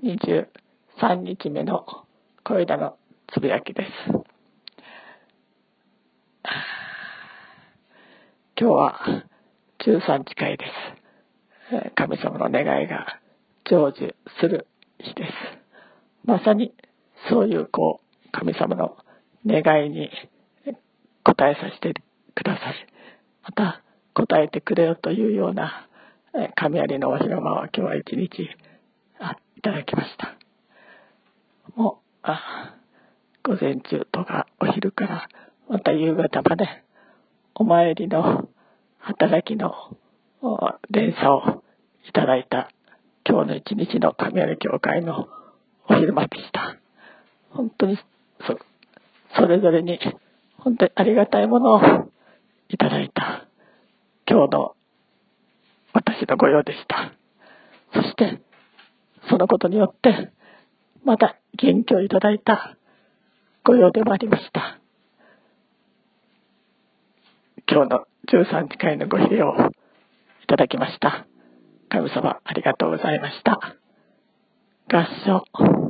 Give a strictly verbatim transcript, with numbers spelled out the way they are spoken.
にじゅうさんにちめの小枝のつぶやきです。今日はじゅうさんにち会です。神様の願いが成就する日です。まさにそういうこう神様の願いに応えさせてください。また応えてくれよというような神有のお広間を今日は一日あいただきました。もうあ午前中とかお昼からまた夕方までお参りの働きの連鎖をいただいた今日の一日の神有教会のお昼間でした。本当に そ, それぞれに本当にありがたいものをいただいた今日の私の御用でした。そしてそのことによってまた元気をいただいた御用でもありました。今日のじゅうさんにち会のご披露をいただきました。神様ありがとうございました。合唱。